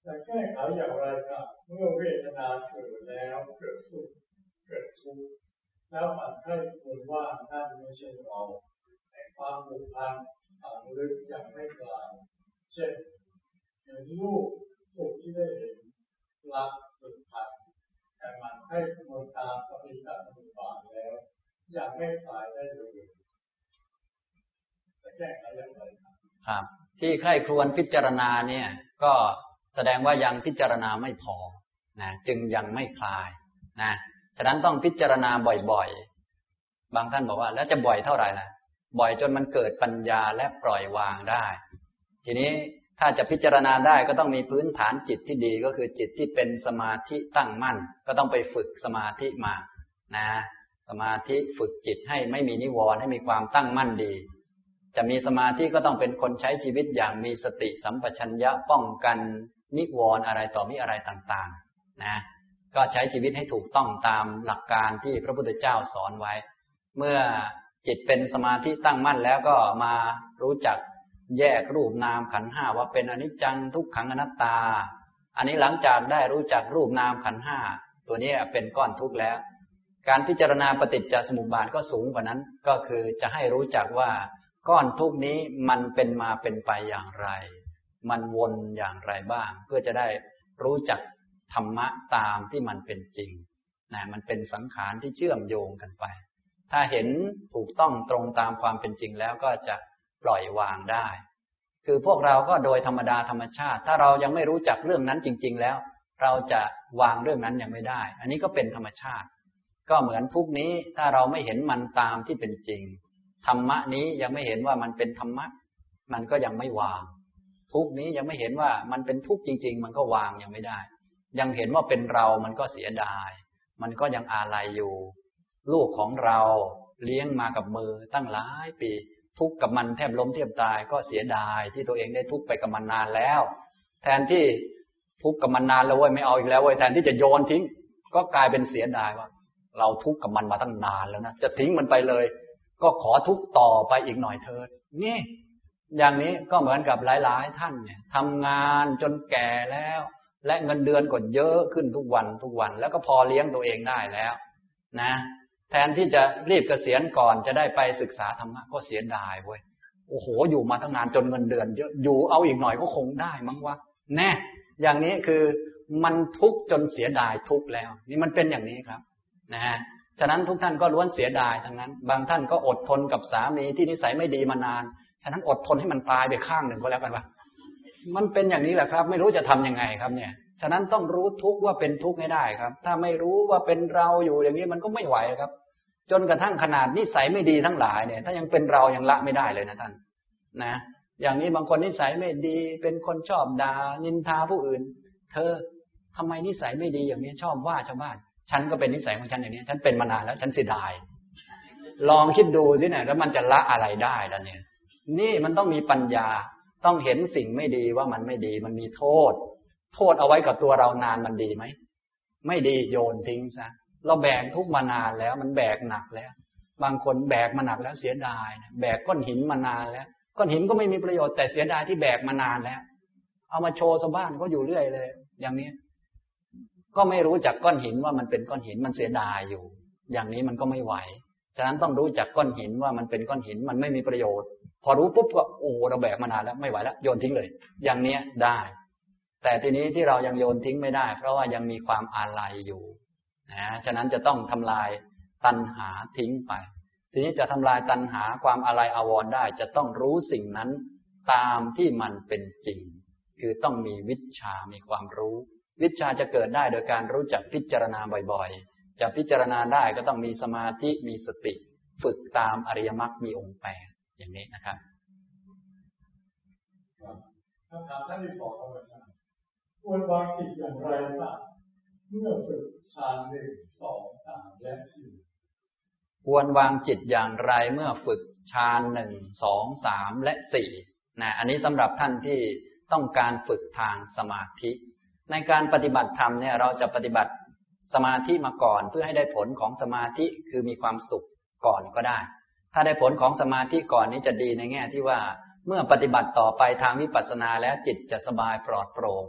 จะแก้ไขอย่างไรครับเมื่อเวทนาเกิดแล้วเกิดสุขเกิดทุกข์แล้วมันให้ควรว่านั่นไม่ใช่เราแต่ความผูกพันฝังลึกยังไม่กลายเช่นเห็นรูปสุขที่ได้เห็นรักผูกพันแต่มันให้ควรตามปฏิจจสมุปบาทแล้วยังไม่กลายได้เลยจะแก้ไขอย่างไรครับที่ใคร่ครวญพิจารณาเนี่ยก็แสดงว่ายังพิจารณาไม่พอนะจึงยังไม่คลายนะฉะนั้นต้องพิจารณาบ่อยๆบางท่านบอกว่าแล้วจะบ่อยเท่าไหร่ล่ะบ่อยจนมันเกิดปัญญาและปล่อยวางได้ทีนี้ถ้าจะพิจารณาได้ก็ต้องมีพื้นฐานจิตที่ดีก็คือจิตที่เป็นสมาธิตั้งมั่นก็ต้องไปฝึกสมาธิมานะสมาธิฝึกจิตให้ไม่มีนิวรณ์ให้มีความตั้งมั่นดีจะมีสมาธิก็ต้องเป็นคนใช้ชีวิตอย่างมีสติสัมปชัญญะป้องกันนิวรณ์อะไรต่อมิอะไรต่างๆนะก็ใช้ชีวิตให้ถูกต้องตามหลักการที่พระพุทธเจ้าสอนไว้เมื่อจิตเป็นสมาธิตั้งมั่นแล้วก็มารู้จักแยกรูปนามขันธ์ห้าว่าเป็นอนิจจังทุกขังอนัตตาอันนี้หลังจากได้รู้จักรูปนามขันธ์ห้าตัวนี้เป็นก้อนทุกข์แล้วการพิจารณาปฏิจจสมุปบาทก็สูงกว่านั้นก็คือจะให้รู้จักว่าก้อนทุกข์นี้มันเป็นมาเป็นไปอย่างไรมันวนอย่างไรบ้างเพื่อจะได้รู้จักธรรมะตามที่มันเป็นจริงนะมันเป็นสังขารที่เชื่อมโยงกันไปถ้าเห็นถูกต้องตรงตามความเป็นจริงแล้วก็จะปล่อยวางได้คือพวกเราก็โดยธรรมดาธรรมชาติถ้าเรายังไม่รู้จักเรื่องนั้นจริงๆแล้วเราจะวางเรื่องนั้นยังไม่ได้อันนี้ก็เป็นธรรมชาติก็เหมือนทุกข์นี้ถ้าเราไม่เห็นมันตามที่เป็นจริงธรรมะนี้ยังไม่เห็นว่ามันเป็นธรรมะมันก็ยังไม่วางทุกข์นี้ยังไม่เห็นว่ามันเป็นทุกข์จริงๆมันก็วางยังไม่ได้ยังเห็นว่าเป็นเรามันก็เสียดายมันก็ยังอาลัยอยู่ลูกของเราเลี้ยงมากับมือตั้งหลายปีทุกข์กับมันแทบล้มแทบตายก็เสียดายที่ตัวเองได้ทุกข์ไปกับมันนานแล้วแทนที่ทุกข์กับมันนานแล้วเว้ยไม่เอาอีกแล้วเว้ยแทนที่จะโยนทิ้งก็กลายเป็นเสียดายว่าเราทุกข์กับมันมาตั้งนานแล้วนะจะทิ้งมันไปเลยก็ขอทุกข์ต่อไปอีกหน่อยเถิดนี่อย่างนี้ก็เหมือนกับหลายๆท่านเนี่ยทำงานจนแก่แล้วและเงินเดือนก็เยอะขึ้นทุกวันทุกวันแล้วก็พอเลี้ยงตัวเองได้แล้วนะแทนที่จะรีบเกษียณก่อนจะได้ไปศึกษาธรรมะก็เสียดายเว้ยโอ้โหอยู่มาตั้งนานจนเงินเดือนเยอะอยู่เอาอีกหน่อยก็คงได้มั้งวะแน่อย่างนี้คือมันทุกข์จนเสียดายทุกข์แล้วนี่มันเป็นอย่างนี้ครับนะฉะนั้นทุกท่านก็ล้วนเสียดายทั้งนั้นบางท่านก็อดทนกับสามีที่นิสัยไม่ดีมานานฉะนั้นอดทนให้มันตายไปข้างหนึ่งก็แล้วกันวะมันเป็นอย่างนี้แหละครับไม่รู้จะทำยังไงครับเนี่ยฉะนั้นต้องรู้ทุกข์ว่าเป็นทุกข์ให้ได้ครับถ้าไม่รู้ว่าเป็นเราอยู่อย่างนี้มันก็ไม่ไหวครับจนกระทั่งขนาดนิสัยไม่ดีทั้งหลายเนี่ยถ้ายังเป็นเรายังละไม่ได้เลยนะท่านนะอย่างนี้บางคนนิสัยไม่ดีเป็นคนชอบด่านินทาผู้อื่นเธอทำไมนิสัยไม่ดีอย่างนี้ชอบว่าชาวบ้านฉันก็เป็นนิสัยของฉันอย่างนี้ฉันเป็นมานานแล้วฉันเสียดายลองคิดดูสิเนี่ยแล้วมันจะละอะไรได้ล่ะเนี่ยนี่มันต้องมีปัญญาต้องเห็นสิ่งไม่ดีว่ามันไม่ดีมันมีโทษเอาไว้กับตัวเรานานมันดีไหมไม่ดีโยนทิ้งซะเราแบกทุกมานานแล้วมันแบกหนักแล้วบางคนแบกมาหนักแล้วเสียดายแบกก้อนหินมานานแล้วก้อนหินก็ไม่มีประโยชน์แต่เสียดายที่แบกมานานแล้วเอามาโชว์ชาวบ้านเขาอยู่เรื่อยเลยอย่างนี้ก็ไม่รู้จักก้อนหินว่ามันเป็นก้อนหินมันเสียดายอยู่อย่างนี้มันก็ไม่ไหวฉะนั้นต้องรู้จักก้อนหินว่ามันเป็นก้อนหินมันไม่มีประโยชน์พอรู้ปุ๊บก็โอ้เราแบกมานานแล้วไม่ไหวแล้วโยนทิ้งเลยอย่างนี้ได้แต่ทีนี้ที่เรายังโยนทิ้งไม่ได้เพราะว่ายังมีความอาลัยอยู่นะฉะนั้นจะต้องทำลายตัณหาทิ้งไปทีนี้จะทำลายตัณหาความอาลัยอาวรณ์ได้จะต้องรู้สิ่งนั้นตามที่มันเป็นจริงคือต้องมีวิชชามีความรู้วิชชาจะเกิดได้โดยการรู้จักพิจารณาบ่อยๆจะพิจารณาได้ก็ต้องมีสมาธิมีสติฝึกตามอริยมรรคมีองค์8อย่างนี้นะครับคำถามท่านที่2ครับควรวางจิตอย่างไรบ้างเมื่อฝึกฌาน1 2 3และ4 ควรวางจิตอย่างไรเมื่อฝึกฌาน1 2 3และ4นะอันนี้สำหรับท่านที่ต้องการฝึกทางสมาธิในการปฏิบัติธรรมเนี่ยเราจะปฏิบัติสมาธิมาก่อนเพื่อให้ได้ผลของสมาธิคือมีความสุขก่อนก็ได้ถ้าได้ผลของสมาธิก่อนนี้จะดีในแง่ที่ว่าเมื่อปฏิบัติต่อไปทางวิปัสสนาแล้วจิตจะสบายปลอดโปร่ง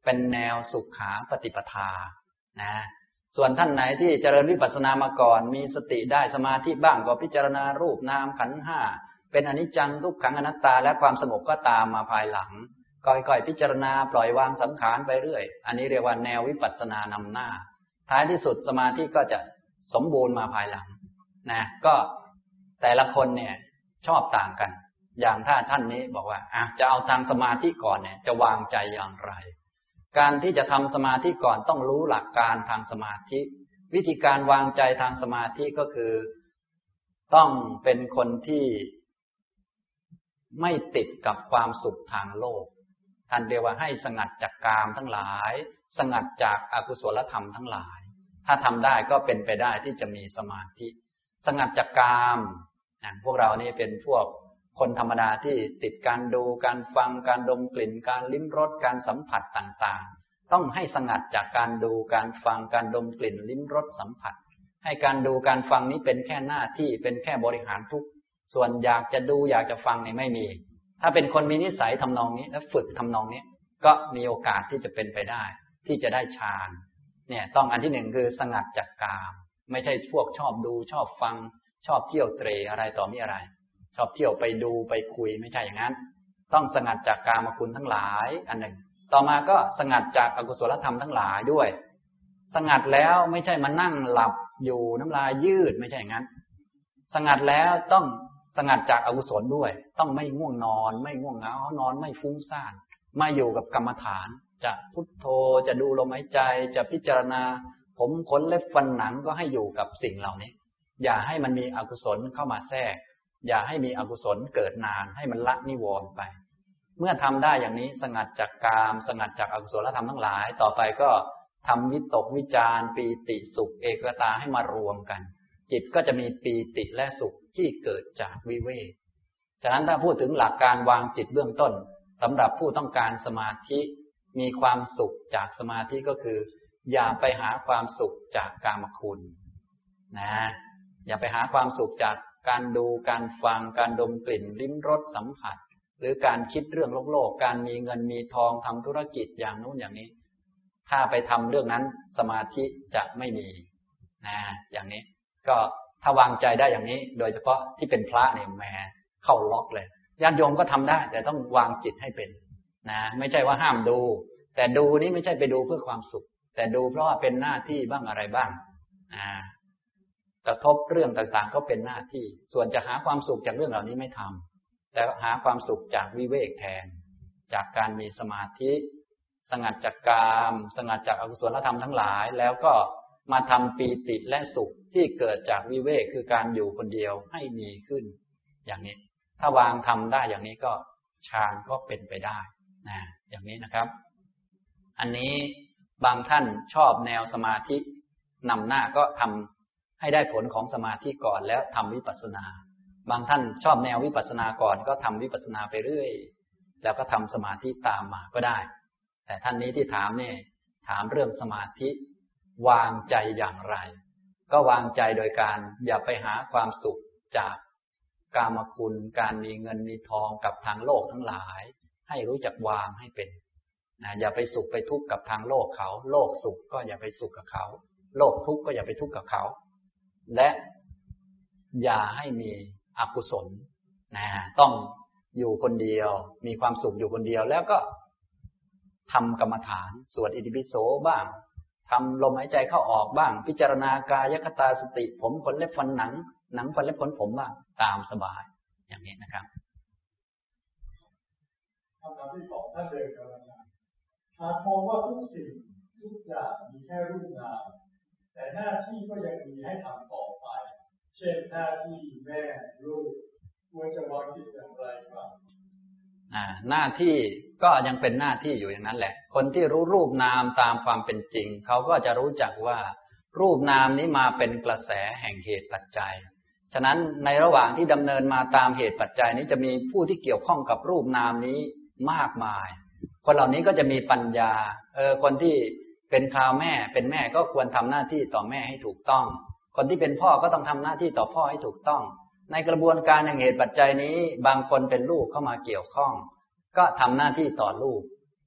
เป็นแนวสุขาปฏิปทานะส่วนท่านไหนที่เจริญวิปัสสนามาก่อนมีสติได้สมาธิบ้างก็พิจารณารูปนามขันธ์ห้าเป็นอนิจจังทุกขังอนัตตาและความสงบก็ตามมาภายหลังค่อยๆพิจารณาปล่อยวางสังขารไปเรื่อยอันนี้เรียกว่าแนววิปัสสนานำหน้าท้ายที่สุดสมาธิก็จะสมบูรณ์มาภายหลังนะก็แต่ละคนเนี่ยชอบต่างกันอย่างถ้าท่านนี้บอกว่าจะเอาทางสมาธิก่อนเนี่ยจะวางใจอย่างไรการที่จะทำสมาธิก่อนต้องรู้หลักการทางสมาธิวิธีการวางใจทางสมาธิก็คือต้องเป็นคนที่ไม่ติดกับความสุขทางโลกท่านเรียกว่าให้สงัดจากกามทั้งหลายสงัดจากอกุศลธรรมทั้งหลายถ้าทำได้ก็เป็นไปได้ที่จะมีสมาธิสงัดจากกามพวกเรานี่เป็นพวกคนธรรมดาที่ติดการดูการฟังการดมกลิ่นการลิ้มรสการสัมผัสต่างๆต้องให้สงัดจากการดูการฟังการดมกลิ่นลิ้มรสสัมผัสให้การดูการฟังนี้เป็นแค่หน้าที่เป็นแค่บริหารทุกส่วนอยากจะดูอยากจะฟังนี่ไม่มีถ้าเป็นคนมีนิสัยทำนองนี้และฝึกทำนองนี้ก็มีโอกาสที่จะเป็นไปได้ที่จะได้ฌานเนี่ยต้องอันที่หนึ่งคือสงัดจากกามไม่ใช่พวกชอบดูชอบฟังชอบเที่ยวเตร่อะไรต่อมีอะไรชอบเที่ยวไปดูไปคุยไม่ใช่อย่างนั้นต้องสงัดจากกามคุณทั้งหลายอันหนึ่งต่อมาก็สงัดจากอกุศลธรรมทั้งหลายด้วยสงัดแล้วไม่ใช่มานั่งหลับอยู่น้ำลายยืดไม่ใช่อย่างนั้นสงัดแล้วต้องสงัดจากอกุศลด้วยต้องไม่ง่วงนอนไม่ง่วงเหงานอนไม่ฟุ้งซ่านมาอยู่กับกรรมฐานจะพุทโธจะดูลมหายใจจะพิจารณาผมขนเล็บฟันหนังก็ให้อยู่กับสิ่งเหล่านี้อย่าให้มันมีอกุศลเข้ามาแทรกอย่าให้มีอกุศลเกิดนานให้มันละนิวรณ์ไปเมื่อทำได้อย่างนี้สงัดจากกามสงัดจากอกุศลธรรมทั้งหลายต่อไปก็ทำวิตกวิจารปีติสุขเอกตาให้มารวมกันจิตก็จะมีปีติและสุขที่เกิดจากวิเวกฉะนั้นถ้าพูดถึงหลักการวางจิตเบื้องต้นสำหรับผู้ต้องการสมาธิมีความสุขจากสมาธิก็คืออย่าไปหาความสุขจากกามคุณนะอย่าไปหาความสุขจากการดูการฟังการดมกลิ่นลิ้มรสสัมผัสหรือการคิดเรื่องโลกการมีเงินมีทองทำธุรกิจอย่างนู้นอย่างนี้ถ้าไปทำเรื่องนั้นสมาธิจะไม่มีนะอย่างนี้ก็ถ้าวางใจได้อย่างนี้โดยเฉพาะที่เป็นพระเนี่ยแหมเข้าล็อกเลยญาติโยมก็ทำได้แต่ต้องวางจิตให้เป็นนะไม่ใช่ว่าห้ามดูแต่ดูนี้ไม่ใช่ไปดูเพื่อความสุขแต่ดูเพราะว่าเป็นหน้าที่บ้างอะไรบ้างกระทบเรื่องต่างๆก็เป็นหน้าที่ส่วนจะหาความสุขจากเรื่องเหล่านี้ไม่ทำแต่หาความสุขจากวิเวกแทนจากการมีสมาธิสงัดจากกามสงัดจากอกุศลธรรมทั้งหลายแล้วก็มาทำปีติและสุขที่เกิดจากวิเวกคือการอยู่คนเดียวให้มีขึ้นอย่างนี้ถ้าวางทำได้อย่างนี้ก็ฌานก็เป็นไปได้นะอย่างนี้นะครับอันนี้บางท่านชอบแนวสมาธินำหน้าก็ทำให้ได้ผลของสมาธิก่อนแล้วทำวิปัสสนาบางท่านชอบแนววิปัสสนาก่อนก็ทำวิปัสสนาไปเรื่อยแล้วก็ทำสมาธิตามมาก็ได้แต่ท่านนี้ที่ถามเนี่ยถามเรื่องสมาธิวางใจอย่างไรก็วางใจโดยการอย่าไปหาความสุขจากกามคุณการมีเงินมีทองกับทางโลกทั้งหลายให้รู้จักวางให้เป็นนะอย่าไปสุขไปทุกข์กับทางโลกเขาโลกสุขก็อย่าไปสุขกับเขาโลกทุกข์ก็อย่าไปทุกข์กับเขาและอย่าให้มีอกุศลนะต้องอยู่คนเดียวมีความสุขอยู่คนเดียวแล้วก็ทำกรรมฐานสวดอิติปิโสบ้างทำลมหายใจเข้าออกบ้างพิจารณากายคตาสติผมขนเล็บฟันหนังฟันเล็บขนผมบ้างตามสบายอย่างนี้นะครับคำถามที่สองท่านเดินกับอาจารย์หากมองว่าทุกสิ่งทุกอย่างมีแค่รูปนามแต่หน้าที่ก็ยังมีให้ทำต่อไปเช่นหน้าที่แม่ลูกควรจะวางจิตอย่างไรครับหน้าที่ก็ยังเป็นหน้าที่อยู่อย่างนั้นแหละคนที่รู้รูปนามตามความเป็นจริงเขาก็จะรู้จักว่ารูปนามนี้มาเป็นกระแสแห่งเหตุปัจจัยฉะนั้นในระหว่างที่ดำเนินมาตามเหตุปัจจัยนี้จะมีผู้ที่เกี่ยวข้องกับรูปนามนี้มากมายคนเหล่านี้ก็จะมีปัญญาคนที่เป็นคราวแม่เป็นแม่ก็ควรทำหน้าที่ต่อแม่ให้ถูกต้องคนที่เป็นพ่อก็ต้องทำหน้าที่ต่อพ่อให้ถูกต้องในกระบวนการแห่งเหตุปัจจัยนี้บางคนเป็นลูกเข้ามาเกี่ยวข้องก็ทำหน้าที่ต่อลูก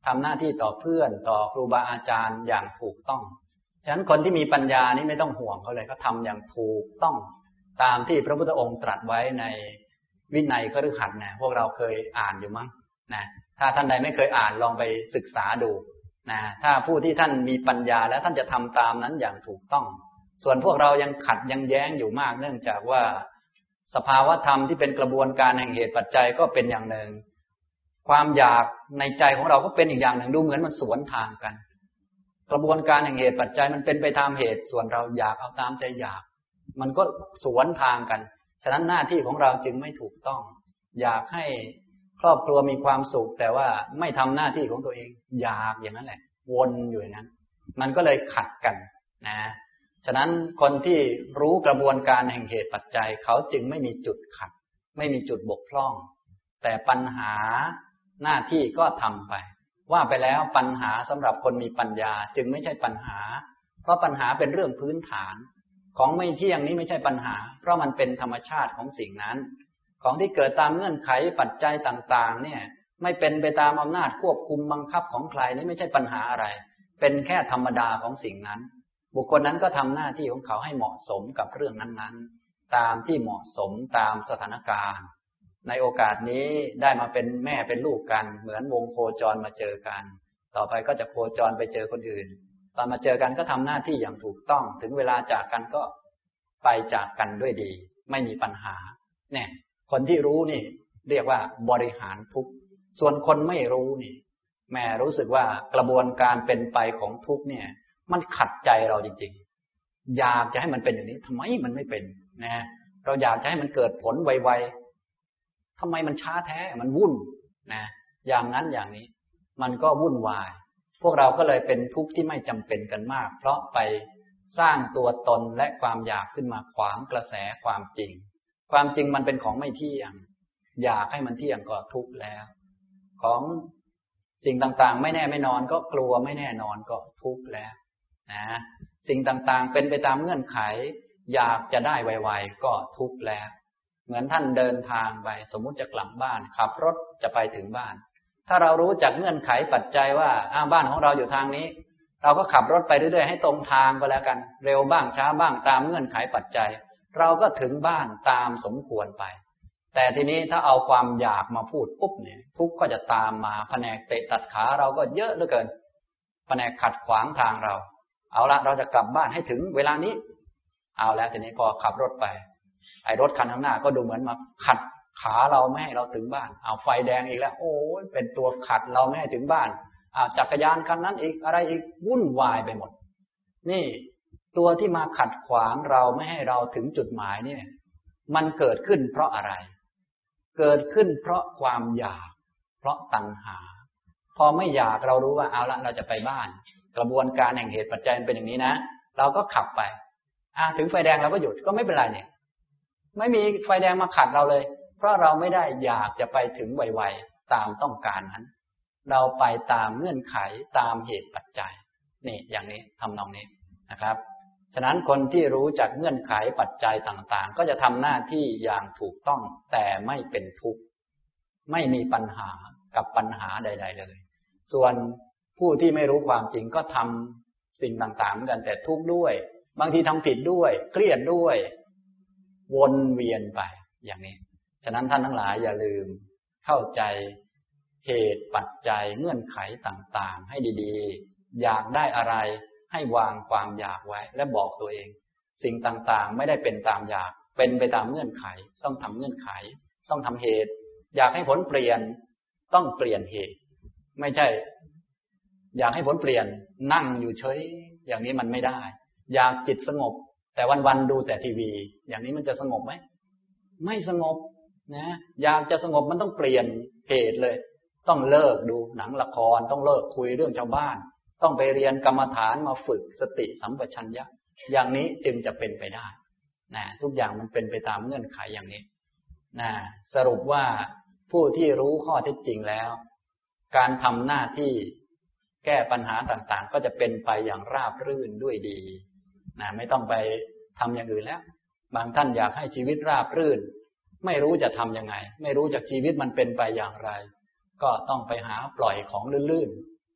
ทำหน้าที่ต่อเพื่อนต่อครูบาอาจารย์อย่างถูกต้องฉะนั้นคนที่มีปัญญานี่ไม่ต้องห่วงเขาเลยเขาทำอย่างถูกต้องตามที่พระพุทธองค์ตรัสไว้ในวินัยคฤหัสถ์นะพวกเราเคยอ่านอยู่มั้งนะถ้าท่านใดไม่เคยอ่านลองไปศึกษาดูนะถ้าผู้ที่ท่านมีปัญญาแล้วท่านจะทำตามนั้นอย่างถูกต้องส่วนพวกเรายังขัดยังแย้งอยู่มากเนื่องจากว่าสภาวธรรมที่เป็นกระบวนการแห่งเหตุปัจจัยก็เป็นอย่างหนึ่งความอยากในใจของเราก็เป็นอีกอย่างหนึ่งดูเหมือนมันสวนทางกันกระบวนการแห่งเหตุปัจจัยมันเป็นไปตามเหตุส่วนเราอยากเอาตามใจอยากมันก็สวนทางกันฉะนั้นหน้าที่ของเราจึงไม่ถูกต้องอยากให้ครอบครัวมีความสุขแต่ว่าไม่ทำหน้าที่ของตัวเองอยากอย่างนั้นแหละวนอยู่อย่างนั้นมันก็เลยขัดกันนะฉะนั้นคนที่รู้กระบวนการแห่งเหตุปัจจัยเขาจึงไม่มีจุดขัดไม่มีจุดบกพร่องแต่ปัญหาหน้าที่ก็ทำไปว่าไปแล้วปัญหาสำหรับคนมีปัญญาจึงไม่ใช่ปัญหาเพราะปัญหาเป็นเรื่องพื้นฐานของไม่เที่ยงนี้ไม่ใช่ปัญหาเพราะมันเป็นธรรมชาติของสิ่งนั้นของที่เกิดตามเงื่อนไขปัจจัยต่างๆเนี่ยไม่เป็นไปตามอำนาจควบคุมบังคับของใครนี่ไม่ใช่ปัญหาอะไรเป็นแค่ธรรมดาของสิ่งนั้นบุคคลนั้นก็ทำหน้าที่ของเขาให้เหมาะสมกับเรื่องนั้นๆตามที่เหมาะสมตามสถานการณ์ในโอกาสนี้ได้มาเป็นแม่เป็นลูกกันเหมือนวงโคจรมาเจอกันต่อไปก็จะโคจรไปเจอคนอื่นตอนมาเจอกันก็ทำหน้าที่อย่างถูกต้องถึงเวลาจากกันก็ไปจากกันด้วยดีไม่มีปัญหาเนี่ยคนที่รู้นี่เรียกว่าบริหารทุกข์ส่วนคนไม่รู้นี่แม่รู้สึกว่ากระบวนการเป็นไปของทุกข์เนี่ยมันขัดใจเราจริงๆอยากจะให้มันเป็นอย่างนี้ทำไมมันไม่เป็นนะเราอยากจะให้มันเกิดผลไวๆทำไมมันช้าแท้มันวุ่นนะอย่างนั้นอย่างนี้มันก็วุ่นวายพวกเราก็เลยเป็นทุกข์ที่ไม่จำเป็นกันมากเพราะไปสร้างตัวตนและความอยากขึ้นมาขวางกระแสความจริงความจริงมันเป็นของไม่เที่ยงอยากให้มันเที่ยงก็ทุกข์แล้วของสิ่งต่างๆไม่แน่ไม่นอนก็กลัวไม่แน่นอนก็ทุกข์แล้วนะสิ่งต่างๆเป็นไปตามเงื่อนไขอยากจะได้ไวๆก็ทุกข์แล้วเหมือนท่านเดินทางไปสมมุติจะกลับบ้านขับรถจะไปถึงบ้านถ้าเรารู้จักเงื่อนไขปัจจัยว่าบ้านของเราอยู่ทางนี้เราก็ขับรถไปเรื่อยๆให้ตรงทางก็แล้วกันเร็วบ้างช้าบ้างตามเงื่อนไขปัจจัยเราก็ถึงบ้านตามสมควรไปแต่ทีนี้ถ้าเอาความอยากมาพูดปุ๊บเนี่ยทุกข์ก็จะตามมาแผนกเตะตัดขาเราก็เยอะเหลือเกินแผนกขัดขวางทางเราเอาละเราจะกลับบ้านให้ถึงเวลานี้เอาแล้วทีนี้พอขับรถไปไอ้รถคันข้างหน้าก็ดูเหมือนมาขัดขาเราไม่ให้เราถึงบ้านเอาไฟแดงอีกแล้วโอ้ยเป็นตัวขัดเราไม่ให้ถึงบ้านจักรยานคันนั้นอีกอะไรอีกวุ่นวายไปหมดนี่ตัวที่มาขัดขวางเราไม่ให้เราถึงจุดหมายเนี่ยมันเกิดขึ้นเพราะอะไรเกิดขึ้นเพราะความอยากเพราะตัณหาพอไม่อยากเรารู้ว่าเอาละเราจะไปบ้านกระบวนการแห่งเหตุปัจจัยเป็นอย่างนี้นะเราก็ขับไปถึงไฟแดงเราก็หยุดก็ไม่เป็นไรเนี่ยไม่มีไฟแดงมาขัดเราเลยเพราะเราไม่ได้อยากจะไปถึงไวๆตามต้องการนั้นเราไปตามเงื่อนไขตามเหตุปัจจัยนี่อย่างนี้ทำนองนี้นะครับฉะนั้นคนที่รู้จักเงื่อนไขปัจจัยต่างๆก็จะทำหน้าที่อย่างถูกต้องแต่ไม่เป็นทุกข์ไม่มีปัญหากับปัญหาใดๆเลยส่วนผู้ที่ไม่รู้ความจริงก็ทำสิ่งต่างๆเหมือนกันแต่ทุกข์ด้วยบางทีทำผิดด้วยเครียดด้วยวนเวียนไปอย่างนี้ฉะนั้นท่านทั้งหลายอย่าลืมเข้าใจเหตุปัจจัยเงื่อนไขต่างๆให้ดีๆอยากได้อะไรให้วางความอยากไว้และบอกตัวเองสิ่งต่างๆไม่ได้เป็นตามอยากเป็นไปตามเงื่อนไขต้องทำเงื่อนไขต้องทำเหตุอยากให้ผลเปลี่ยนต้องเปลี่ยนเหตุไม่ใช่อยากให้ผลเปลี่ยนนั่งอยู่เฉยอย่างนี้มันไม่ได้อยากจิตสงบแต่วันๆดูแต่ทีวีอย่างนี้มันจะสงบไหมไม่สงบนะอยากจะสงบมันต้องเปลี่ยนเหตุเลยต้องเลิกดูหนังละครต้องเลิกคุยเรื่องชาวบ้านต้องไปเรียนกรรมฐานมาฝึกสติสัมปชัญญะอย่างนี้จึงจะเป็นไปได้นะทุกอย่างมันเป็นไปตามเงื่อนไขอย่างนี้นะสรุปว่าผู้ที่รู้ข้อเท็จจริงแล้วการทำหน้าที่แก้ปัญหาต่างๆก็จะเป็นไปอย่างราบรื่นด้วยดีนะไม่ต้องไปทำอย่างอื่นแล้วบางท่านอยากให้ชีวิตราบรื่นไม่รู้จะทำยังไงไม่รู้จากชีวิตมันเป็นไปอย่างไรก็ต้องไปหาปล่อยของลื่น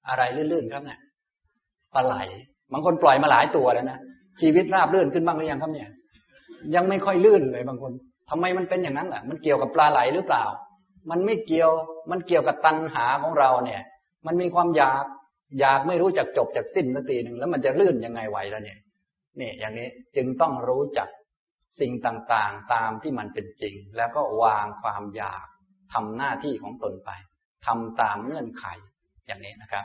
อะไรลื่นๆครับเนี่ยปลาไหลบางคนปล่อยมาหลายตัวแล้วนะชีวิตราบลื่นขึ้นบ้างหรือยังครับเนี่ยยังไม่ค่อยลื่นเลยบางคนทำไมมันเป็นอย่างนั้นล่ะมันเกี่ยวกับปลาไหลหรือเปล่ามันไม่เกี่ยวมันเกี่ยวกับตัณหาของเราเนี่ยมันมีความอยากไม่รู้จักจบจากสิ้นสักทีหนึ่งแล้วมันจะลื่นยังไงไหวแล้วเนี่ยนี่อย่างนี้จึงต้องรู้จักสิ่งต่างๆตามที่มันเป็นจริงแล้วก็วางความอยากทำหน้าที่ของตนไปทำตามเงื่อนไขอย่างนี้นะครับ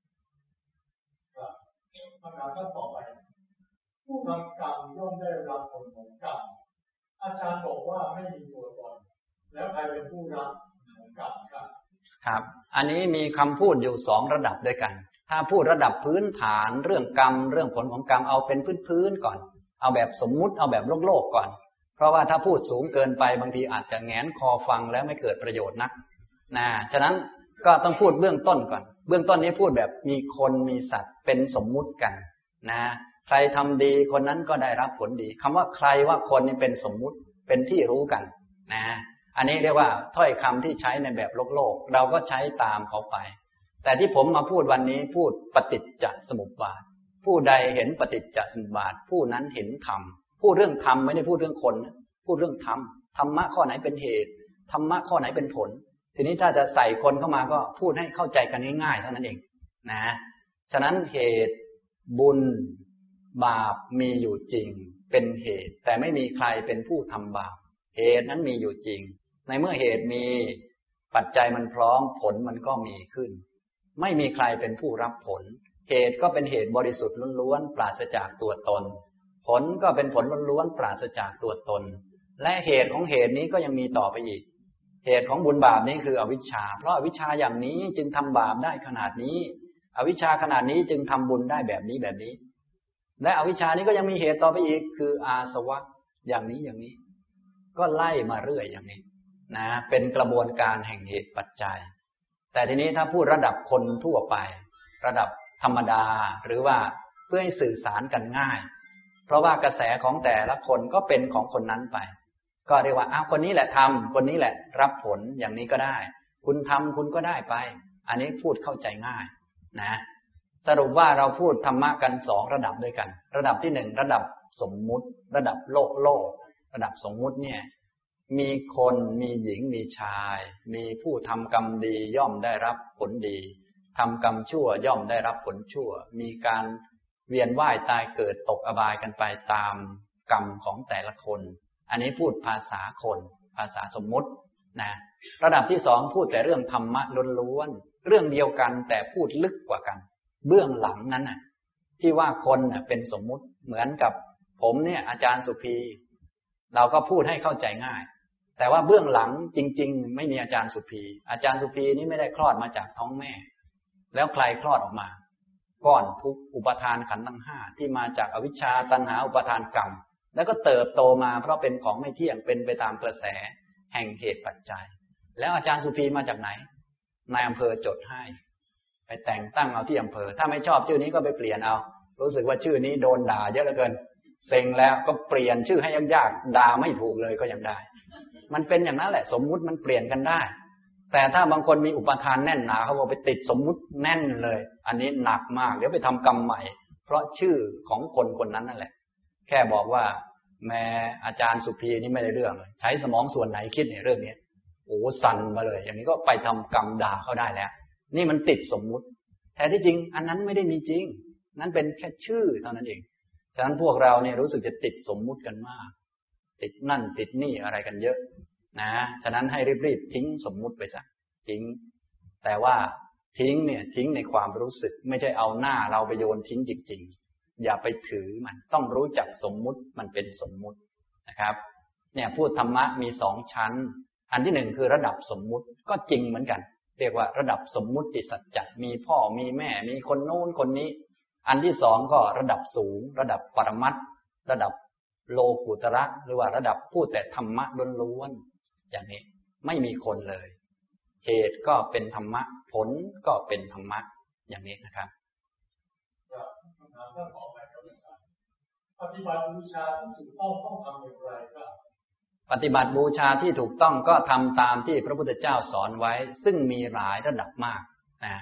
คำถามข้อต่อไปผู้ทำกรรมย่อมได้รับผลของกรรมอาจารย์บอกว่าไม่มีตัวตนแล้วใครเป็นผู้รับของกรรมครับอันนี้มีคำพูดอยู่2ระดับด้วยกันถ้าพูดระดับพื้นฐานเรื่องกรรมเรื่องผลของกรรมเอาเป็นพื้นก่อนเอาแบบสมมุติเอาแบบโลกก่อนเพราะว่าถ้าพูดสูงเกินไปบางทีอาจจะแงนคอฟังแล้วไม่เกิดประโยชน์นักฉะนั้นก็ต้องพูดเบื้องต้นก่อนเบื้องต้นนี้พูดแบบมีคนมีสัตว์เป็นสมมุติกันใครทำดีคนนั้นก็ได้รับผลดีคำว่าใครว่าคนนี้เป็นสมมุติเป็นที่รู้กันอันนี้เรียกว่าถ้อยคำที่ใช้ในแบบโลกเราก็ใช้ตามเขาไปแต่ที่ผมมาพูดวันนี้พูดปฏิจจสมุปบาทผู้ใดเห็นปฏิจจสมุปบาทผู้นั้นเห็นธรรมพูดเรื่องธรรมไม่ได้พูดเรื่องคนพูดเรื่องธรรมธรรมะข้อไหนเป็นเหตุธรรมะข้อไหนเป็นผลทีนี้ถ้าจะใส่คนเข้ามาก็พูดให้เข้าใจกันง่ายๆเท่านั้นเองฉะนั้นเหตุบุญบาปมีอยู่จริงเป็นเหตุแต่ไม่มีใครเป็นผู้ทำบาปเหตุนั้นมีอยู่จริงในเมื่อเหตุมีปัจจัยมันพร้อมผลมันก็มีขึ้นไม่มีใครเป็นผู้รับผลเหตุก็เป็นเหตุบริสุทธิ์ล้วนๆปราศจากตัวตนผลก็เป็นผลล้วนๆปราศจากตัวตนและเหตุของเหตุนี้ก็ยังมีต่อไปอีกเหตุของบุญบาปนี้คืออวิชชาเพราะอวิชชาอย่างนี้จึงทำบาปได้ขนาดนี้อวิชชาขนาดนี้จึงทำบุญได้แบบนี้และอวิชชานี้ก็ยังมีเหตุต่อไปอีกคืออาสวะอย่างนี้ก็ไล่มาเรื่อยอย่างนี้เป็นกระบวนการแห่งเหตุปัจจัยแต่ทีนี้ถ้าพูดระดับคนทั่วไประดับธรรมดาหรือว่าเพื่อให้สื่อสารกันง่ายเพราะว่ากระแสของแต่ละคนก็เป็นของคนนั้นไปก็เรียกว่าคนนี้แหละทำคนนี้แหละรับผลอย่างนี้ก็ได้คุณทำคุณก็ได้ไปอันนี้พูดเข้าใจง่ายสรุปว่าเราพูดธรรมะกัน2ระดับด้วยกันระดับที่1ระดับสมมุติระดับโลกระดับสมมุติเนี่ยมีคนมีหญิงมีชายมีผู้ทำกรรมดีย่อมได้รับผลดีทำกรรมชั่วย่อมได้รับผลชั่วมีการเวียนว่ายตายเกิดตกอบายกันไปตามกรรมของแต่ละคนอันนี้พูดภาษาคนภาษาสมมุติระดับที่2พูดแต่เรื่องธรรมะล้วนๆเรื่องเดียวกันแต่พูดลึกกว่ากันเบื้องหลังนั้นที่ว่าคนเป็นสมมุติเหมือนกับผมเนี่ยอาจารย์สุภีเราก็พูดให้เข้าใจง่ายแต่ว่าเบื้องหลังจริงๆไม่มีอาจารย์สุภีอาจารย์สุภีนี้ไม่ได้คลอดมาจากท้องแม่แล้วใครคลอดออกมาก้อนทุกข์อุปทานขันธ์ทั้ง5ที่มาจากอวิชชาตัณหาอุปทานกรรมแล้วก็เติบโตมาเพราะเป็นของไม่เที่ยงเป็นไปตามกระแสแห่งเหตุปัจจัยแล้วอาจารย์สุภีมาจากไหนนายอำเภอจดให้ไปแต่งตั้งเอาที่อำเภอถ้าไม่ชอบชื่อนี้ก็ไปเปลี่ยนเอารู้สึกว่าชื่อนี้โดนด่าเยอะเหลือเกินเซ็งแล้วก็เปลี่ยนชื่อให้ยากๆด่าไม่ถูกเลยก็ยังได้มันเป็นอย่างนั้นแหละสมมุติมันเปลี่ยนกันได้แต่ถ้าบางคนมีอุปทานแน่นหนาเขาก็ไปติดสมมุติแน่นเลยอันนี้หนักมากเดี๋ยวไปทำกรรมใหม่เพราะชื่อของคนคนนั้นนั่นแหละแค่บอกว่าแม่อาจารย์สุภีนี่ไม่ได้เรื่องใช้สมองส่วนไหนคิดในเรื่องนี้โอ้สั่นมาเลยอย่างนี้ก็ไปทำกรรมด่าเขาได้แล้วนี่มันติดสมมุติแท้ที่จริงอันนั้นไม่ได้มีจริงนั้นเป็นแค่ชื่อเท่านั้นเองฉะนั้นพวกเราเนี่ยรู้สึกจะติดสมมุติกันมากติดนั่นติดนี่อะไรกันเยอะฉะนั้นให้รีบๆทิ้งสมมุติไปซะทิ้งแต่ว่าทิ้งเนี่ยทิ้งในความรู้สึกไม่ใช่เอาหน้าเราไปโยนทิ้งจริงๆอย่าไปถือมันต้องรู้จักสมมุติมันเป็นสมมุตินะครับเนี่ยพูดธรรมะมี2ชั้นอันที่1คือระดับสมมุติก็จริงเหมือนกันเรียกว่าระดับสมมุติสัจจะมีพ่อมีแม่มีคนโน้นคนนี้อันที่2ก็ระดับสูงระดับปรมัตถ์ระดับโลกุตระหรือว่าระดับพูดแต่ธรรมะล้วนๆอย่างนี้ไม่มีคนเลยเหตุก็เป็นธรรมะผลก็เป็นธรรมะอย่างนี้นะครับคำถามข้อต่อไปครับปฏิบัติบูชาที่ถูกต้องทำอย่างไรครับปฏิบัติบูชาที่ถูกต้องก็ทำตามที่พระพุทธเจ้าสอนไว้ซึ่งมีหลายระดับมาก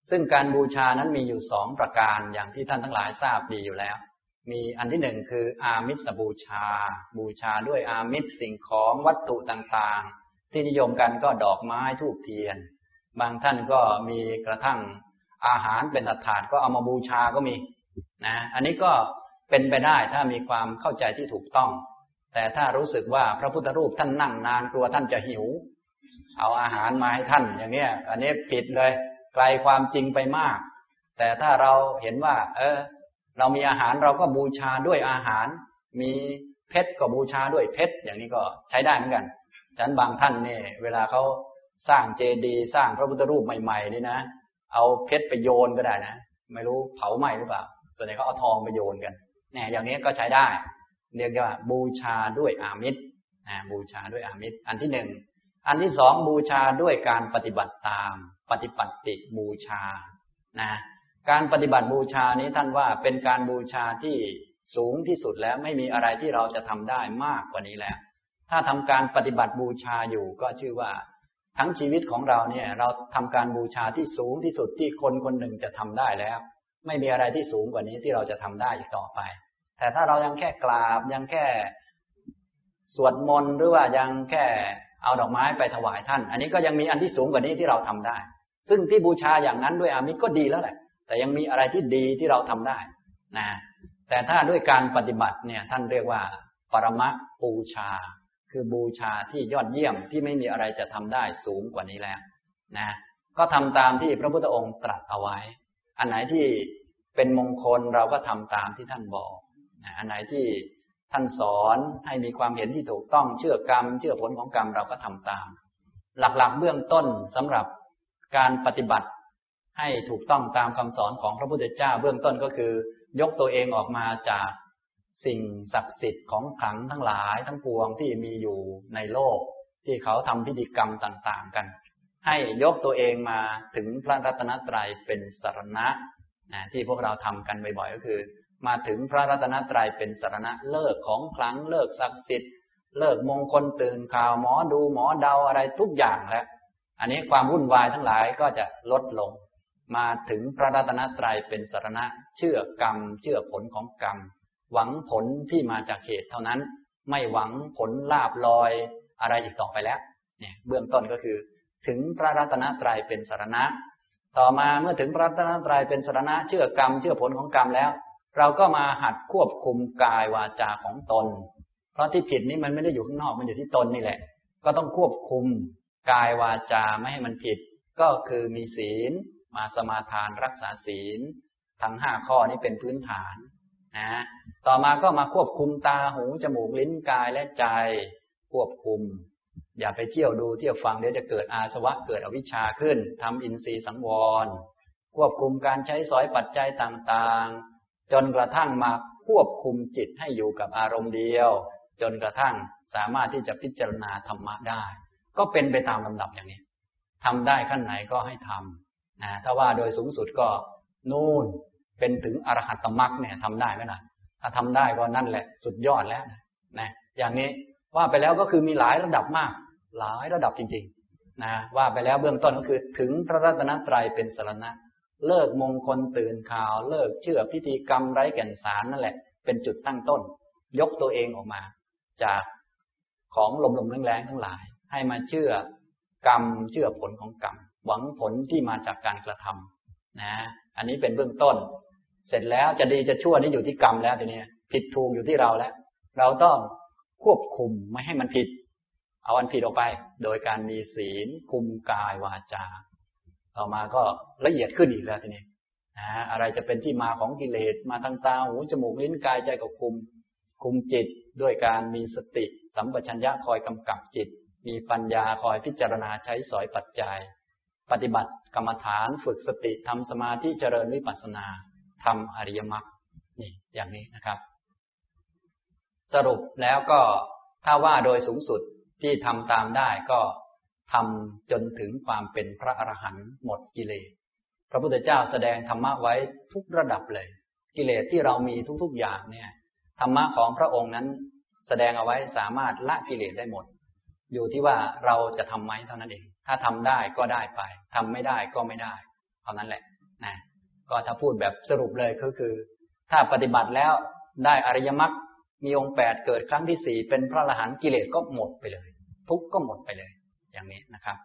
ซึ่งการบูชานั้นมีอยู่2ประการอย่างที่ท่านทั้งหลายทราบดีอยู่แล้วมีอันที่หนึ่งคืออามิสบูชาบูชาด้วยอามิสสิ่งของวัตถุต่างๆที่นิยมกันก็ดอกไม้ธูปเทียนบางท่านก็มีกระทั่งอาหารเป็นถาดก็เอามาบูชาก็มีนะอันนี้ก็เป็นไปได้ถ้ามีความเข้าใจที่ถูกต้องแต่ถ้ารู้สึกว่าพระพุทธรูปท่านนั่งนานกลัวท่านจะหิวเอาอาหารมาให้ท่านอย่างเงี้ยอันนี้ผิดเลยไกลความจริงไปมากแต่ถ้าเราเห็นว่าเรามีอาหารเราก็บูชาด้วยอาหารมีเพชรก็บูชาด้วยเพชรอย่างนี้ก็ใช้ได้เหมือนกันฉะนั้นบางท่านเนี่ยเวลาเขาสร้างเจดีย์สร้างพระพุทธรูปใหม่ๆนี่นะเอาเพชรไปโยนก็ได้นะไม่รู้เผาไหม้หรือเปล่าส่วนใหญ่เขาเอาทองไปโยนกันเนี่ยอย่างนี้ก็ใช้ได้เรียกว่าบูชาด้วยอามิสบูชาด้วยอามิสอันที่หนึ่งอันที่สองบูชาด้วยการปฏิบัติตามปฏิปัตติบูชานะการปฏิบัติบูชานี้ท่านว่าเป็นการบูชาที่สูงที่สุดแล้วไม่มีอะไรที่เราจะทำได้มากกว่านี้แล้วถ้าทำการปฏิบัติบูชาอยู่ก็ชื่อว่าทั้งชีวิตของเราเนี่ยเราทำการบูชาที่สูงที่สุดที่คนคนหนึ่งจะทำได้แล้วไม่มีอะไรที่สูงกว่านี้ที่เราจะทำได้อีกต่อไปแต่ถ้าเรายังแค่กราบยังแค่สวดมนต์หรือว่ายังแค่เอาดอกไม้ไปถวายท่านอันนี้ก็ยังมีอันที่สูงกว่านี้ที่เราทำได้ซึ่งที่บูชาอย่างนั้นด้วยอามิสก็ดีแล้วแหละแต่ยังมีอะไรที่ดีที่เราทำได้นะแต่ถ้าด้วยการปฏิบัติเนี่ยท่านเรียกว่าปรมบูชาคือบูชาที่ยอดเยี่ยมที่ไม่มีอะไรจะทำได้สูงกว่านี้แล้วนะก็ทำตามที่พระพุทธองค์ตรัสเอาไว้อันไหนที่เป็นมงคลเราก็ทำตามที่ท่านบอกอันไหนที่ท่านสอนให้มีความเห็นที่ถูกต้องเชื่อกรรมเชื่อผลของกรรมเราก็ทำตามหลักๆเบื้องต้นสำหรับการปฏิบัติให้ถูกต้องตามคำสอนของพระพุทธเจ้าเบื้องต้นก็คือยกตัวเองออกมาจากสิ่งศักดิ์สิทธิ์ของขลังทั้งหลายทั้งปวงที่มีอยู่ในโลกที่เขาทำพิธีกรรมต่างๆกันให้ยกตัวเองมาถึงพระรัตนตรัยเป็นสรณะที่พวกเราทำกันบ่อยๆก็คือมาถึงพระรัตนตรัยเป็นสรณะเลิกของขลังเลิกศักดิ์สิทธิ์เลิกมงคลตื่นข่าวหมอดูหมอเดาอะไรทุกอย่างแล้วอันนี้ความวุ่นวายทั้งหลายก็จะลดลงมาถึงพระรัตนตรัยเป็นสรณะเชื่อกรรมเชื่อผลของกรรมหวังผลที่มาจากเหตุเท่านั้นไม่หวังผลลาภลอยอะไรอีกต่อไปแล้วเนี่ยเบื้องต้นก็คือถึงพระรัตนตรัยเป็นสรณะต่อมาเมื่อถึงพระรัตนตรัยเป็นสรณะเชื่อกรรมเชื่อผลของกรรมแล้วเราก็มาหัดควบคุมกายวาจาของตนเพราะที่ผิดนี้มันไม่ได้อยู่ข้างนอกมันอยู่ที่ตนนี่แหละก็ต้องควบคุมกายวาจาไม่ให้มันผิดก็คือมีศีลมาสมาทานรักษาศีลทั้ง5ข้อนี้เป็นพื้นฐานนะต่อมาก็มาควบคุมตาหูจมูกลิ้นกายและใจควบคุมอย่าไปเที่ยวดูเที่ยวฟังเดี๋ยวจะเกิดอาสวะเกิดอวิชชาขึ้นทำอินทรีย์สังวรควบคุมการใช้สอยปัจจัยต่างๆจนกระทั่งมาควบคุมจิตให้อยู่กับอารมณ์เดียวจนกระทั่งสามารถที่จะพิจารณาธรรมะได้ก็เป็นไปตามลำดับอย่างนี้ทำได้ขั้นไหนก็ให้ทำนะถ้าว่าโดยสูงสุดก็นู่นเป็นถึงอรหัตตมรรคเนี่ยทำได้ไหมล่ะถ้าทำได้ก็นั่นแหละสุดยอดแล้วนะอย่างนี้ว่าไปแล้วก็คือมีหลายระดับมากหลายระดับจริงๆนะว่าไปแล้วเบื้องต้นก็คือถึงพระรัตนตรัยเป็นสรณะเลิกมงคลตื่นข่าวเลิกเชื่อพิธีกรรมไร้แก่นสารนั่นแหละเป็นจุดตั้งต้นยกตัวเองออกมาจากของลมๆแรงๆทั้งหลายให้มาเชื่อกรรมเชื่อผลของกรรมหวังผลที่มาจากการกระทำนะอันนี้เป็นเบื้องต้นเสร็จแล้วจะดีจะชั่วนี่อยู่ที่กรรมแล้วทีนี้ผิดถูกอยู่ที่เราแล้วเราต้องควบคุมไม่ให้มันผิดเอาอันผิดออกไปโดยการมีศีลคุมกายวาจาต่อมาก็ละเอียดขึ้นอีกแล้วทีนี้อะไรจะเป็นที่มาของกิเลสมาทางตาหูจมูกลิ้นกายใจก็คุมจิตด้วยการมีสติสัมปชัญญะคอยกำกับจิตมีปัญญาคอยพิจารณาใช้สอยปัจจัยปฏิบัติกรรมฐานฝึกสติทำสมาธิเจริญวิปัสสนาทำอริยมรรคนี่อย่างนี้นะครับสรุปแล้วก็ถ้าว่าโดยสูงสุดที่ทำตามได้ก็ทำจนถึงความเป็นพระอรหันต์หมดกิเลสพระพุทธเจ้าแสดงธรรมะไว้ทุกระดับเลยกิเลสที่เรามีทุกๆอย่างเนี่ยธรรมะของพระองค์นั้นแสดงเอาไว้สามารถละกิเลสได้หมดอยู่ที่ว่าเราจะทำไหมเท่านั้นเองถ้าทำได้ก็ได้ไปทำไม่ได้ก็ไม่ได้เท่านั้นแหละก็ถ้าพูดแบบสรุปเลยก็คือถ้าปฏิบัติแล้วได้อริยมรรคมีองค์8เกิดครั้งที่4เป็นพระอรหันต์กิเลสก็หมดไปเลยทุกข์ก็หมดไปเลยอย่างนี้นะครับ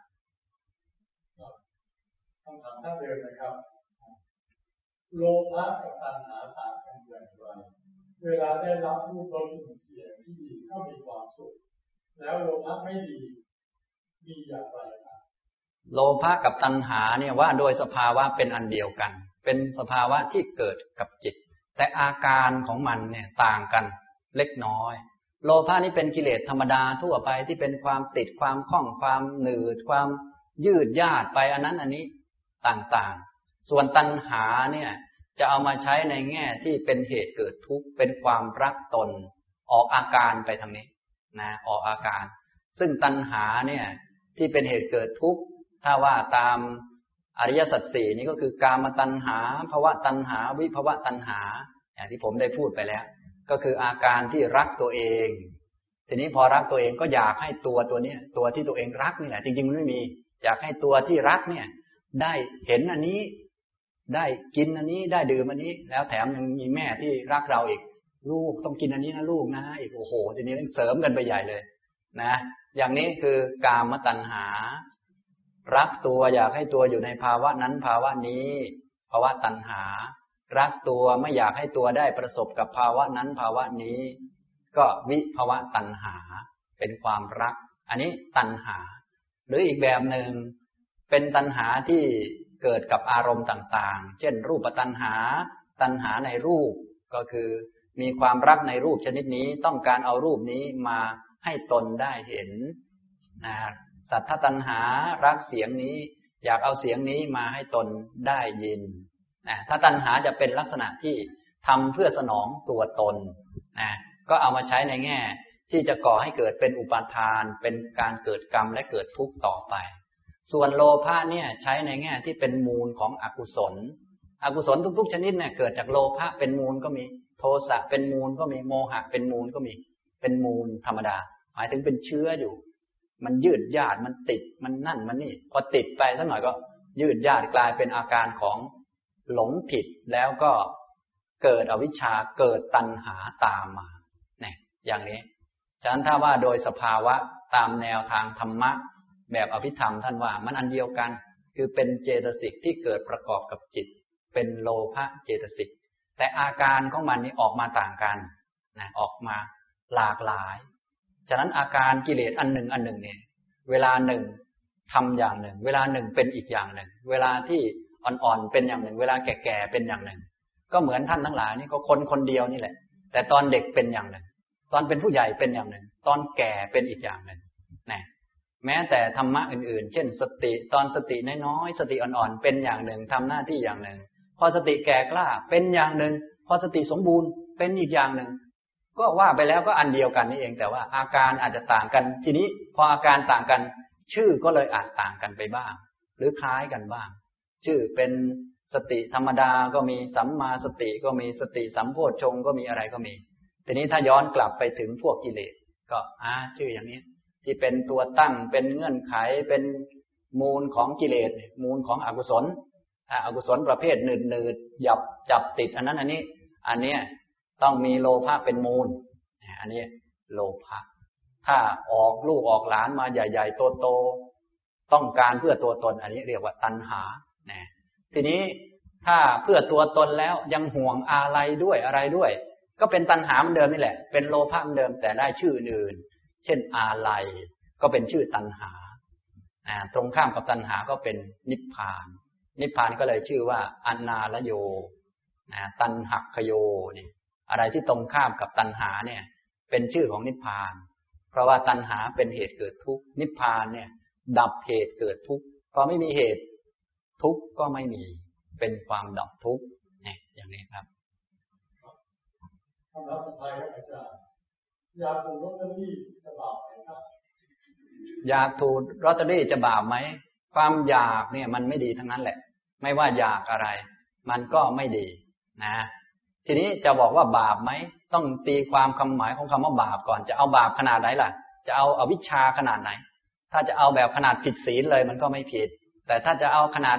คำถามท่านเดิมนะครับโลภะกับตัณหาต่างกันอย่างไรเวลาได้รับรูปรสกลิ่นเสียงที่ดีก็มีความสุขแล้วโลภะไม่ดีมีอย่างไรครับโลภะกับตัณหาเนี่ยว่าโดยสภาวะเป็นอันเดียวกันเป็นสภาวะที่เกิดกับจิตแต่อาการของมันเนี่ยต่างกันเล็กน้อยโลภะนี่เป็นกิเลสธรรมดาทั่วไปที่เป็นความติดความคล้องความหนืดความยืดยาดไปอันนั้นอันนี้ต่างๆส่วนตัณหาเนี่ยจะเอามาใช้ในแง่ที่เป็นเหตุเกิดทุกข์เป็นความรักตนออกอาการไปทางนี้นะออกอาการซึ่งตัณหาเนี่ยที่เป็นเหตุเกิดทุกข์ถ้าว่าตามอริยสัจสี่นี้ก็คือกามตัณหาภวตัณหาวิภวตัณหาอย่างที่ผมได้พูดไปแล้วก็คืออาการที่รักตัวเองทีนี้พอรักตัวเองก็อยากให้ตัวเนี้ยตัวที่ตัวเองรักนี่แหละจริงๆมันไม่มีอยากให้ตัวที่รักเนี่ยได้เห็นอันนี้ได้กินอันนี้ได้ดื่มอันนี้แล้วแถมยังมีแม่ที่รักเราอีกลูกต้องกินอันนี้นะลูกนะอีกโอ้โหทีนี้ต้องเสริมกันไปใหญ่เลยนะอย่างนี้คือกามตัณหารักตัวอยากให้ตัวอยู่ในภาวะนั้นภาวะนี้ภาวะตัณหารักตัวไม่อยากให้ตัวได้ประสบกับภาวะนั้นภาวะนี้ก็วิภวตัณหาเป็นความรักอันนี้ตัณหาหรืออีกแบบหนึ่งเป็นตัณหาที่เกิดกับอารมณ์ต่างๆเช่นรูปตัณหาตัณหาในรูปก็คือมีความรักในรูปชนิดนี้ต้องการเอารูปนี้มาให้ตนได้เห็นนะสัทธตัณหารักเสียงนี้อยากเอาเสียงนี้มาให้ตนได้ยินนะถ้าตัณหาจะเป็นลักษณะที่ทำเพื่อสนองตัวตนนะก็เอามาใช้ในแง่ที่จะก่อให้เกิดเป็นอุปาทานเป็นการเกิดกรรมและเกิดทุกข์ต่อไปส่วนโลภะเนี่ยใช้ในแง่ที่เป็นมูลของอกุศลอกุศลทุกๆชนิดเนี่ยเกิดจากโลภะเป็นมูลก็มีโทสะเป็นมูลก็มีโมหะเป็นมูลก็มีเป็นมูลธรรมดาหมายถึงเป็นเชื้ออยู่มันยืดยาดมันติดมันนั่นมันนี่พอติดไปสักหน่อยก็ยืดยาดกลายเป็นอาการของหลงผิดแล้วก็เกิดอวิชชาเกิดตัณหาตามมาเนี่ยอย่างนี้ฉะนั้นถ้าว่าโดยสภาวะตามแนวทางธรรมะแบบอภิธรรมท่านว่ามันอันเดียวกันคือเป็นเจตสิกที่เกิดประกอบกับจิตเป็นโลภะเจตสิกแต่อาการของมันนี้ออกมาต่างกันนะออกมาหลากหลายฉะนั้นอาการกิเลสอันหนึ่งเนี่ยเวลาหนึ่งทำอย่างหนึ่งเวลาหนึ่งเป็นอีกอย่างหนึ่งเวลาที่อ่อนๆเป็นอย่างหนึ่งเวลาแก่ๆเป็นอย่างหนึ่งก็เหมือนท่านทั้งหลายนี่ก็คนเดียวนี่แหละแต่ตอนเด็กเป็นอย่างหนึ่งตอนเป็นผู้ใหญ่เป็นอย่างหนึ่งตอนแก่เป็นอีกอย่างหนึ่งนะแม้แต่ธรรมะอื่นๆเช่นสติตอนสติน้อยๆสติอ่อนๆเป็นอย่างหนึ่งทำหน้าที่อย่างหนึ่งพอสติแก่กล้าเป็นอย่างหนึ่งพอสติสมบูรณ์เป็นอีกอย่างหนึ่งก็ว่าไปแล้วก็อันเดียวกันนี่เองแต่ว่าอาการอาจจะต่างกันทีนี้พออาการต่างกันชื่อก็เลยอาจต่างกันไปบ้างหรือคล้ายกันบ้างชื่อเป็นสติธรรมดาก็มีสัมมาสติก็มีสติสัมโพชฌงค์ก็มีอะไรก็มีทีนี้ถ้าย้อนกลับไปถึงพวกกิเลสก็ชื่ออย่างนี้ที่เป็นตัวตั้งเป็นเงื่อนไขเป็นมูลของกิเลสมูลของอกุศลอกุศลประเภทหนืดๆจับติดอันนั้นอันนี้ต้องมีโลภะเป็นมูลอันนี้โลภะถ้าออกลูกออกหลานมาใหญ่ๆโตๆต้องการเพื่อตัวตนอันนี้เรียกว่าตัณหาทีนี้ถ้าเพื่อตัวตนแล้วยังห่วงอะไรด้วยอะไรด้วยก็เป็นตัณหาเหมือนเดิมนี่แหละเป็นโลภะเหมือนเดิมแต่ได้ชื่ออื่นเช่นอาลัยก็เป็นชื่อตัณหาตรงข้ามกับตัณหาก็เป็นนิพพานนิพพานก็เลยชื่อว่าอนาลโยตัณหักขโยนี่อะไรที่ตรงข้ามกับตัณหาเนี่ยเป็นชื่อของนิพพานเพราะว่าตัณหาเป็นเหตุเกิดทุกข์นิพพานเนี่ยดับเหตุเกิดทุกข์พอไม่มีเหตุทุกข์ก็ไม่มีเป็นความดับทุกข์เนี่ยอย่างนี้ครับคำถามสุดท้ายครับอาจารย์อยากถูกลอตเตอรี่จะบาปไหมครับอยากถูกลอตเตอรี่จะบาปไหมความอยากเนี่ยมันไม่ดีทั้งนั้นแหละไม่ว่าอยากอะไรมันก็ไม่ดีนะทีนี้จะบอกว่าบาปไหมต้องตีความคำหมายของคำว่าบาปก่อนจะเอาบาปขนาดไหนล่ะจะเอาอวิชชาขนาดไหนถ้าจะเอาแบบขนาดผิดศีลเลยมันก็ไม่ผิดแต่ถ้าจะเอาขนาด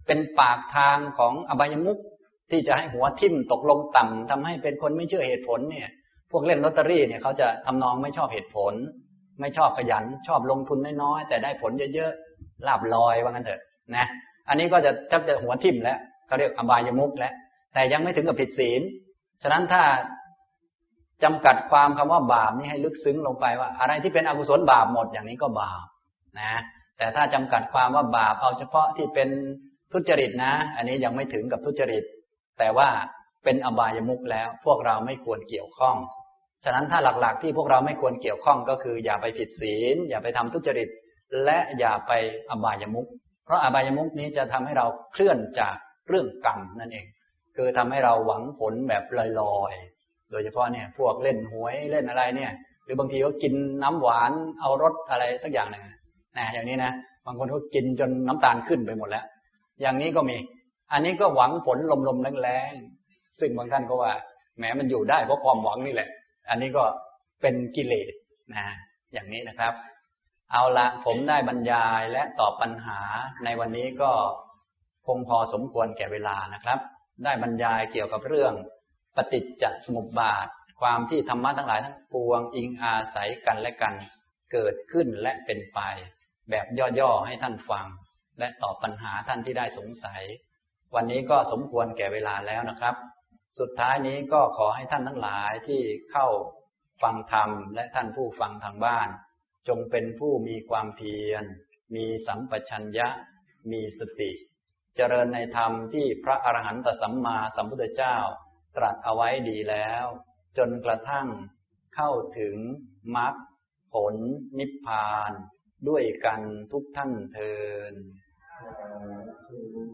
เป็นปากทางของอบายมุขที่จะให้หัวทิ่มตกลงต่ำทำให้เป็นคนไม่เชื่อเหตุผลเนี่ยพวกเล่นลอตเตอรี่เนี่ยเขาจะทำนองไม่ชอบเหตุผลไม่ชอบขยันชอบลงทุนน้อยๆแต่ได้ผลเยอะๆลาภลอยว่างั้นเถอะนะอันนี้ก็จะชักจะหัวทิ่มแล้วเขาเรียกอบายมุขแล้วแต่ยังไม่ถึงกับผิดศีลฉะนั้นถ้าจำกัดความคำว่าบาปนี่ให้ลึกซึ้งลงไปว่าอะไรที่เป็นอกุศลบาปหมดอย่างนี้ก็บาปนะแต่ถ้าจำกัดความว่าบาปเอาเฉพาะที่เป็นทุจริตนะอันนี้ยังไม่ถึงกับทุจริตแต่ว่าเป็นอบายมุขแล้วพวกเราไม่ควรเกี่ยวข้องฉะนั้นถ้าหลักๆที่พวกเราไม่ควรเกี่ยวข้องก็คืออย่าไปผิดศีลอย่าไปทำทุจริตและอย่าไปอบายมุขเพราะอบายมุขนี้จะทำให้เราเคลื่อนจากเรื่องกรรมนั่นเองคือทำให้เราหวังผลแบบลอยๆโดยเฉพาะเนี่ยพวกเล่นหวยเล่นอะไรเนี่ยหรือบางทีก็กินน้ำหวานเอารสอะไรสักอย่างหนึ่งนะอย่างนี้นะบางคนก็กินจนน้ำตาลขึ้นไปหมดแล้วอย่างนี้ก็มีอันนี้ก็หวังผลลมๆแรงๆซึ่งบางท่านก็ว่าแหมมันอยู่ได้เพราะความหวังนี่แหละอันนี้ก็เป็นกิเลสนะอย่างนี้นะครับเอาละผมได้บรรยายและตอบปัญหาในวันนี้ก็คงพอสมควรแก่เวลานะครับได้บรรยายเกี่ยวกับเรื่องปฏิจจสมุปบาทความที่ธรรมะทั้งหลายทั้งปวงอิงอาศัยกันและกันเกิดขึ้นและเป็นไปแบบย่อๆให้ท่านฟังและตอบปัญหาท่านที่ได้สงสัยวันนี้ก็สมควรแก่เวลาแล้วนะครับสุดท้ายนี้ก็ขอให้ท่านทั้งหลายที่เข้าฟังธรรมและท่านผู้ฟังทางบ้านจงเป็นผู้มีความเพียรมีสัมปชัญญะมีสติเจริญในธรรมที่พระอรหันตสัมมาสัมพุทธเจ้าตรัสเอาไว้ดีแล้วจนกระทั่งเข้าถึงมรรคผลนิพพานด้วยกันทุกท่านเทอญ